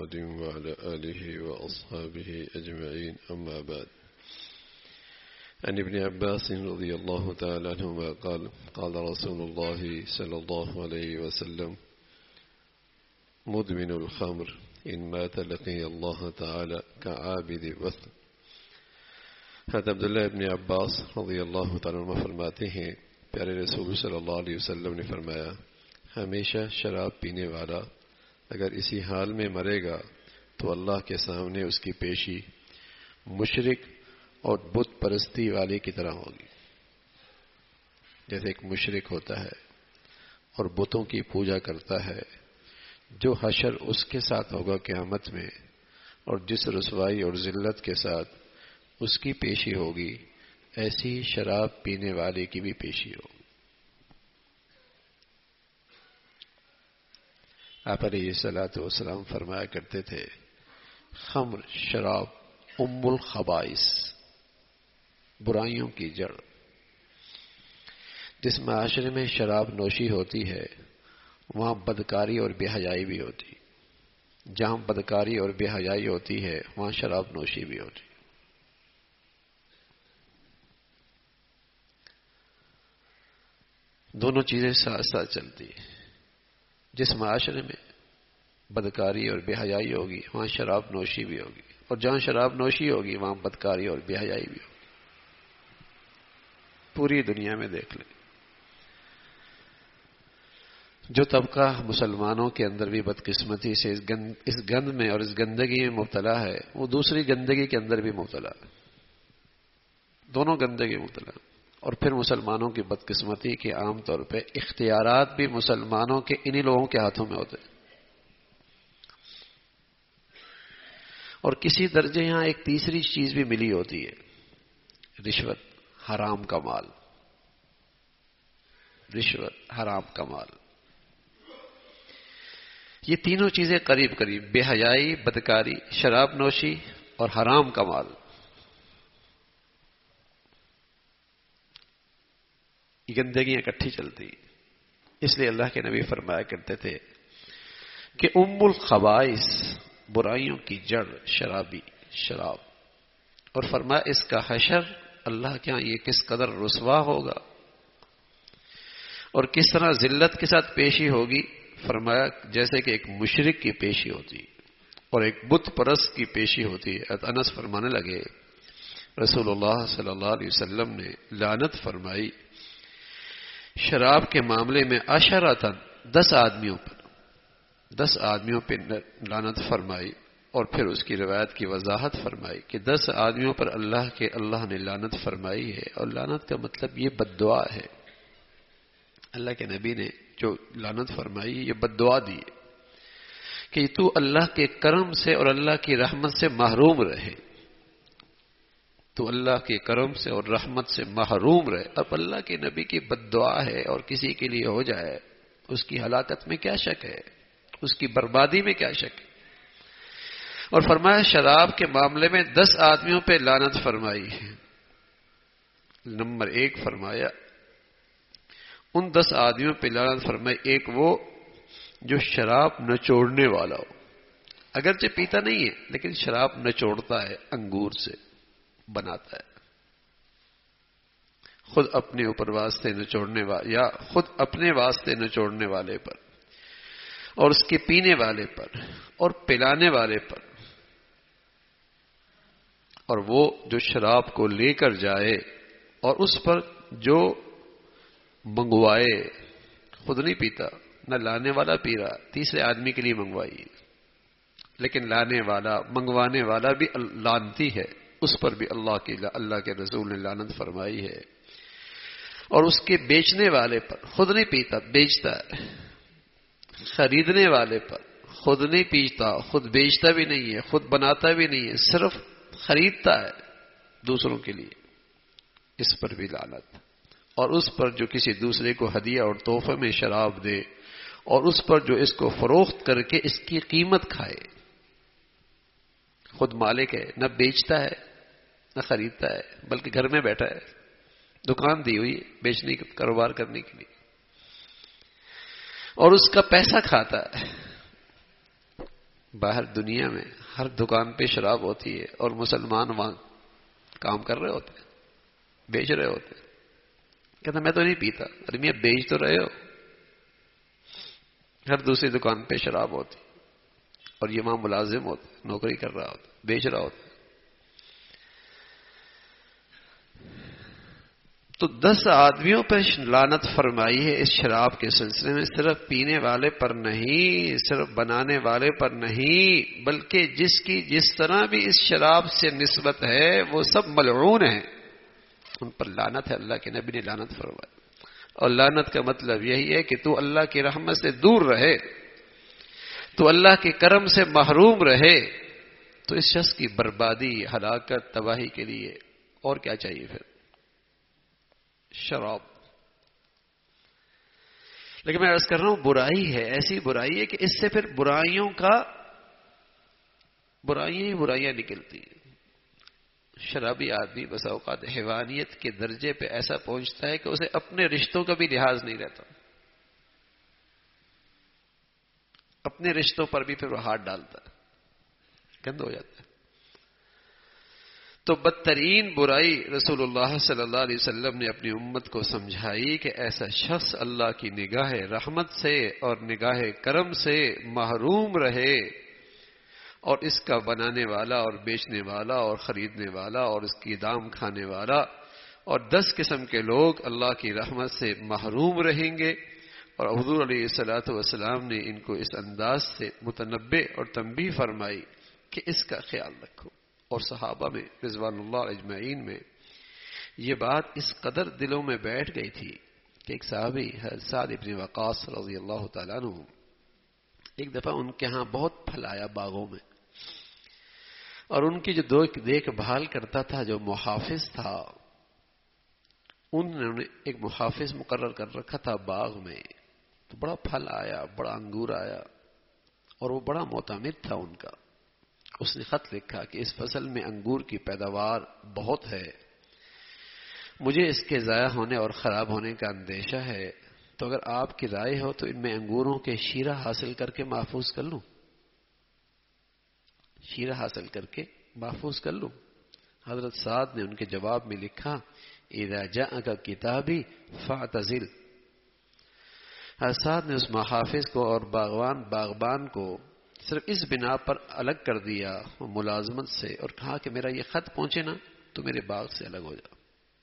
محمد وعلى آله وأصحابه أجمعين أما بعد. عن ابن عباس رضي الله تعالى عنهما قال قال رسول الله صلى الله عليه وسلم مدمن الخمر إن مات لقي الله تعالى كعابد وثن. حضرت عبداللہ ابن عباس رضی اللہ تعالیٰ عنہ فرماتے ہیں پیارے رسول صلی اللہ علیہ وسلم نے فرمایا ہمیشہ شراب پینے والا اگر اسی حال میں مرے گا تو اللہ کے سامنے اس کی پیشی مشرک اور بت پرستی والے کی طرح ہوگی. جیسے ایک مشرک ہوتا ہے اور بتوں کی پوجا کرتا ہے، جو حشر اس کے ساتھ ہوگا قیامت میں اور جس رسوائی اور ذلت کے ساتھ اس کی پیشی ہوگی، ایسی شراب پینے والے کی بھی پیشی ہوگی. آپ علیہ الصلوۃ والسلام فرمایا کرتے تھے خمر شراب ام الخبائث، برائیوں کی جڑ. جس معاشرے میں شراب نوشی ہوتی ہے وہاں بدکاری اور بے حیائی بھی ہوتی. جہاں بدکاری اور بے حیائی ہوتی ہے وہاں شراب نوشی بھی ہوتی. دونوں چیزیں ساتھ ساتھ چلتی ہیں. جس معاشرے میں بدکاری اور بے حیائی ہوگی وہاں شراب نوشی بھی ہوگی، اور جہاں شراب نوشی ہوگی وہاں بدکاری اور بے حیائی بھی ہوگی. پوری دنیا میں دیکھ لیں، جو طبقہ مسلمانوں کے اندر بھی بدقسمتی سے اس گند میں اور اس گندگی میں مبتلا ہے، وہ دوسری گندگی کے اندر بھی مبتلا ہے. دونوں گندگی مبتلا. اور پھر مسلمانوں کی بدقسمتی کے عام طور پہ اختیارات بھی مسلمانوں کے انہی لوگوں کے ہاتھوں میں ہوتے ہیں. اور کسی درجے یہاں ایک تیسری چیز بھی ملی ہوتی ہے، رشوت، حرام کا مال. رشوت، حرام کا مال، یہ تینوں چیزیں قریب قریب، بے حیائی، بدکاری، شراب نوشی اور حرام کا مال، یہ گندگیاں اکٹھی چلتی. اس لیے اللہ کے نبی فرمایا کرتے تھے کہ ام الخبائث، برائیوں کی جڑ شرابی، شراب. اور فرمایا اس کا حشر اللہ کے ہاں یہ کس قدر رسوا ہوگا اور کس طرح ذلت کے ساتھ پیشی ہوگی. فرمایا جیسے کہ ایک مشرک کی پیشی ہوتی اور ایک بت پرست کی پیشی ہوتی ہے. انس فرمانے لگے رسول اللہ صلی اللہ علیہ وسلم نے لعنت فرمائی شراب کے معاملے میں عشرتاً 10 آدمیوں پہ لعنت فرمائی. اور پھر اس کی روایت کی وضاحت فرمائی کہ 10 آدمیوں پر اللہ نے لعنت فرمائی ہے. اور لعنت کا مطلب یہ بد دعا ہے. اللہ کے نبی نے جو لعنت فرمائی یہ بد دعا دی کہ تو اللہ کے کرم سے اور اللہ کی رحمت سے محروم رہے. تو اللہ کے کرم سے اور رحمت سے محروم رہے. اب اللہ کے نبی کی بد دعا ہے اور کسی کے لیے ہو جائے، اس کی ہلاکت میں کیا شک ہے، اس کی بربادی میں کیا شک ہے. اور فرمایا شراب کے معاملے میں 10 آدمیوں پہ لعنت فرمائی ہے. نمبر 1 فرمایا ان 10 آدمیوں پہ لعنت فرمائی، ایک وہ جو شراب نچوڑنے والا ہو. اگرچہ پیتا نہیں ہے لیکن شراب نچوڑتا ہے، انگور سے بناتا ہے، خود اپنے اوپر واسطے نچوڑنے والے یا خود اپنے واسطے نچوڑنے والے پر اور اس کے پینے والے پر اور پلانے والے پر. اور وہ جو شراب کو لے کر جائے اور اس پر جو منگوائے، خود نہیں پیتا، نہ لانے والا پی رہا، تیسرے آدمی کے لیے منگوائی، لیکن لانے والا منگوانے والا بھی لعنتی ہے، اس پر بھی اللہ کے رسول نے لعنت فرمائی ہے. اور اس کے بیچنے والے پر، خود نہیں پیتا بیچتا ہے، خریدنے والے پر، خود نہیں پیتا، خود بیچتا بھی نہیں ہے، خود بناتا بھی نہیں ہے، صرف خریدتا ہے دوسروں کے لیے، اس پر بھی لعنت. اور اس پر جو کسی دوسرے کو ہدیہ اور تحفے میں شراب دے اور اس پر جو اس کو فروخت کر کے اس کی قیمت کھائے، خود مالک ہے، نہ بیچتا ہے نہ خریدتا ہے، بلکہ گھر میں بیٹھا ہے، دکان دی ہوئی بیچنے کا کاروبار کرنے کے لیے، اور اس کا پیسہ کھاتا ہے. باہر دنیا میں ہر دکان پہ شراب ہوتی ہے اور مسلمان وہاں کام کر رہے ہوتے ہیں، بیچ رہے ہوتے ہیں. کہتا میں تو نہیں پیتا. ارے میاں بیچ تو رہے ہو. ہر دوسری دکان پہ شراب ہوتی اور یہ وہاں ملازم ہوتا، نوکری کر رہا ہوتا، بیچ رہا ہوتا. تو 10 آدمیوں پر لعنت فرمائی ہے اس شراب کے سلسلے میں. صرف پینے والے پر نہیں، صرف بنانے والے پر نہیں، بلکہ جس کی جس طرح بھی اس شراب سے نسبت ہے وہ سب ملعون ہیں، ان پر لعنت ہے. اللہ کے نبی نے لعنت فرمائی. اور لعنت کا مطلب یہی ہے کہ تو اللہ کی رحمت سے دور رہے، تو اللہ کے کرم سے محروم رہے. تو اس شخص کی بربادی، ہلاکت، تباہی کے لیے اور کیا چاہیے پھر؟ شراب. لیکن میں عرض کر رہا ہوں برائی ہے، ایسی برائی ہے کہ اس سے پھر برائیاں ہی برائیاں نکلتی ہیں. شرابی آدمی بس اوقات حیوانیت کے درجے پہ ایسا پہنچتا ہے کہ اسے اپنے رشتوں کا بھی لحاظ نہیں رہتا، اپنے رشتوں پر بھی پھر وہ ہاتھ ڈالتا ہے، گند ہو جاتا ہے. تو بدترین برائی رسول اللہ صلی اللہ علیہ وسلم نے اپنی امت کو سمجھائی کہ ایسا شخص اللہ کی نگاہ رحمت سے اور نگاہ کرم سے محروم رہے، اور اس کا بنانے والا اور بیچنے والا اور خریدنے والا اور اس کی دام کھانے والا اور 10 قسم کے لوگ اللہ کی رحمت سے محروم رہیں گے. اور حضور علیہ الصلوۃ والسلام نے ان کو اس انداز سے متنبہ اور تنبیہ فرمائی کہ اس کا خیال رکھو. اور صحابہ میں رضوان اللہ اجمعین میں یہ بات اس قدر دلوں میں بیٹھ گئی تھی کہ ایک صحابی سعد بن وقاص رضی اللہ تعالیٰ عنہ، ایک دفعہ ان کے ہاں بہت پھل آیا باغوں میں، اور ان کی جو دیکھ بھال کرتا تھا جو محافظ تھا، انہوں نے ایک محافظ مقرر کر رکھا تھا باغ میں. تو بڑا پھل آیا، بڑا انگور آیا، اور وہ بڑا معتمد تھا ان کا. اس نے خط لکھا کہ اس فصل میں انگور کی پیداوار بہت ہے، مجھے اس کے ضائع ہونے اور خراب ہونے کا اندیشہ ہے، تو اگر آپ کی رائے ہو تو ان میں انگوروں کے شیرہ حاصل کر کے محفوظ کر لوں. شیرہ حاصل کر کے محفوظ کر لوں. حضرت سعد نے ان کے جواب میں لکھا اذا جاءک کتابی فاعتزل. حضرت سعد نے اس محافظ کو اور باغبان کو صرف اس بنا پر الگ کر دیا ملازمت سے، اور کہا کہ میرا یہ خط پہنچے نا تو میرے باغ سے الگ ہو جا.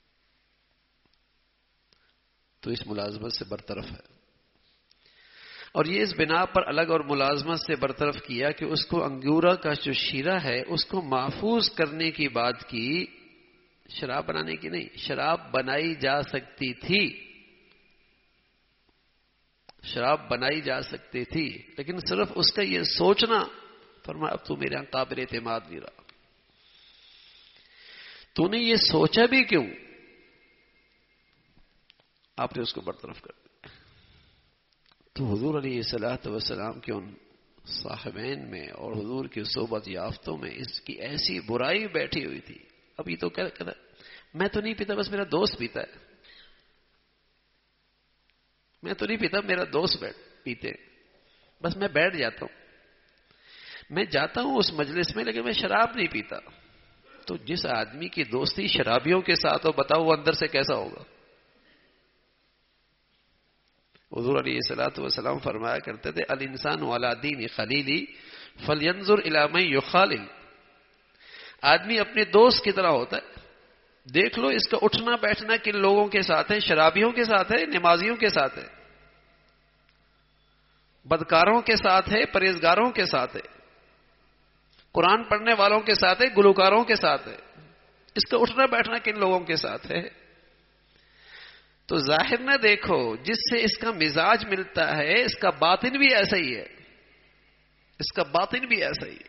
تو اس ملازمت سے برطرف ہے. اور یہ اس بنا پر الگ اور ملازمت سے برطرف کیا کہ اس کو انگورا کا جو شیرہ ہے اس کو محفوظ کرنے کی بات کی، شراب بنانے کی نہیں. شراب بنائی جا سکتی تھی، شراب بنائی جا سکتی تھی، لیکن صرف اس کا یہ سوچنا، فرمایا اب تو میرے یہاں قابل اعتماد نہیں رہا. تو نے یہ سوچا بھی کیوں؟ آپ نے اس کو برطرف کر دیا. تو حضور علیہ الصلوۃ والسلام کے ان صاحبین میں اور حضور کی صحبت یافتوں میں اس کی ایسی برائی بیٹھی ہوئی تھی. اب یہ تو کہتا میں تو نہیں پیتا، بس میرا دوست پیتا ہے. میں تو نہیں پیتا، میرا دوست پیتے، بس میں بیٹھ جاتا ہوں، میں جاتا ہوں اس مجلس میں، لیکن میں شراب نہیں پیتا. تو جس آدمی کی دوستی شرابیوں کے ساتھ ہو، بتاؤ وہ اندر سے کیسا ہوگا؟ حضور علیہ الصلوۃ والسلام فرمایا کرتے تھے الانسان علی دین خلیلی فلینظر الی من یخالل. آدمی اپنے دوست کی طرح ہوتا ہے، دیکھ لو اس کا اٹھنا بیٹھنا کن لوگوں کے ساتھ ہے. شرابیوں کے ساتھ ہے، نمازیوں کے ساتھ ہے، بدکاروں کے ساتھ ہے، پرہیزگاروں کے ساتھ ہے، قرآن پڑھنے والوں کے ساتھ ہے، گلوکاروں کے ساتھ ہے. اس کا اٹھنا بیٹھنا کن لوگوں کے ساتھ ہے؟ تو ظاہر نہ دیکھو، جس سے اس کا مزاج ملتا ہے اس کا باطن بھی ایسا ہی ہے، اس کا باطن بھی ایسا ہی ہے.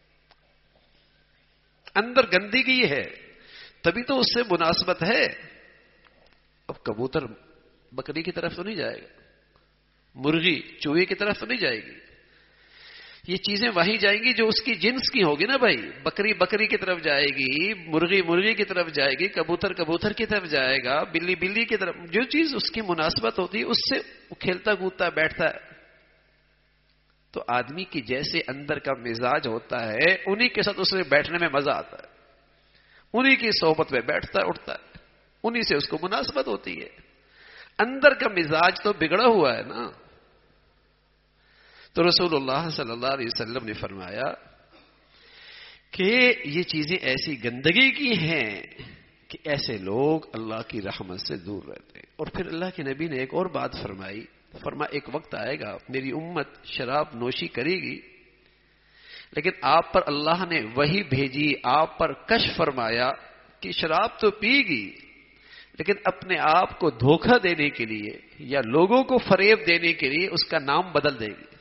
اندر گندگی ہے تبھی تو اس سے مناسبت ہے. اب کبوتر بکری کی طرف تو نہیں جائے گا، مرغی چوہے کی طرف تو نہیں جائے گی. یہ چیزیں وہیں جائیں گی جو اس کی جنس کی ہوگی نا بھائی. بکری بکری کی طرف جائے گی، مرغی مرغی کی طرف جائے گی، کبوتر کبوتر کی طرف جائے گا، بلی بلی کی طرف. جو چیز اس کی مناسبت ہوتی ہے اس سے وہ کھیلتا کودتا بیٹھتا ہے. تو آدمی کی جیسے اندر کا مزاج ہوتا ہے انہی کے ساتھ اسے بیٹھنے میں مزہ آتا ہے، انہی کی صحبت میں بیٹھتا ہے اٹھتا ہے، انہی سے اس کو مناسبت ہوتی ہے. اندر کا مزاج تو بگڑا ہوا ہے نا. تو رسول اللہ صلی اللہ علیہ وسلم نے فرمایا کہ یہ چیزیں ایسی گندگی کی ہیں کہ ایسے لوگ اللہ کی رحمت سے دور رہتے ہیں. اور پھر اللہ کے نبی نے ایک اور بات فرمائی، ایک وقت آئے گا میری امت شراب نوشی کرے گی، لیکن آپ پر اللہ نے وہی بھیجی، آپ پر کشف فرمایا کہ شراب تو پی گی لیکن اپنے آپ کو دھوکہ دینے کے لیے یا لوگوں کو فریب دینے کے لیے اس کا نام بدل دے گی،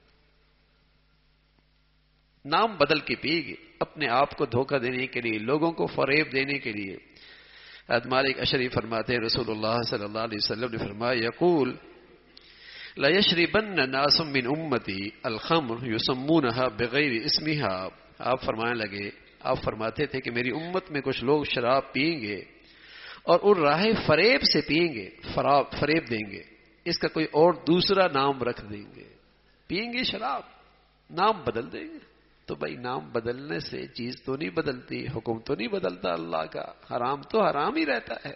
نام بدل کے پی گی اپنے آپ کو دھوکہ دینے کے لیے، لوگوں کو فریب دینے کے لیے. مالک اشعری فرماتے ہیں رسول اللہ صلی اللہ علیہ وسلم نے فرمایا یقول لا یشربن ناس من امتی الخمر یسمونها بغیر اسمها. آپ فرماتے تھے کہ میری امت میں کچھ لوگ شراب پئیں گے اور ان راہ فریب سے پئیں گے، فریب دیں گے، اس کا کوئی اور دوسرا نام رکھ دیں گے، پئیں گے شراب نام بدل دیں گے. تو بھائی نام بدلنے سے چیز تو نہیں بدلتی، حکم تو نہیں بدلتا اللہ کا، حرام تو حرام ہی رہتا ہے.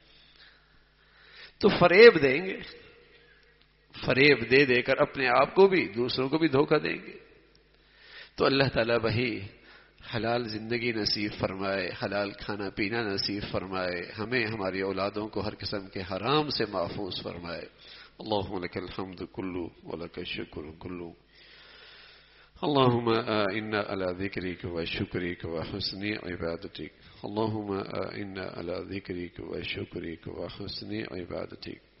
تو فریب دیں گے، فریب دے دے کر اپنے آپ کو بھی دوسروں کو بھی دھوکہ دیں گے. تو اللہ تعالیٰ وہی حلال زندگی نصیب فرمائے، حلال کھانا پینا نصیب فرمائے، ہمیں ہماری اولادوں کو ہر قسم کے حرام سے محفوظ فرمائے. اللہم لک الحمد کلو ولک الشکر کلو. اللهم إنا على ذكرك وشكرك وحسن عبادتك. اللهم إنا على ذكرك وشكرك وحسن عبادتك.